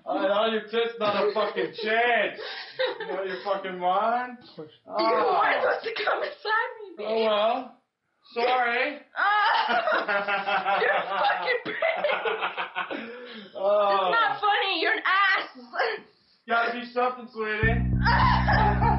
I know your tits not a fucking chance. You know your fucking mind? You weren't supposed to come inside me, baby. Oh, well. Sorry. You're fucking big. It's not funny. You're an ass. Gotta do something, sweetie.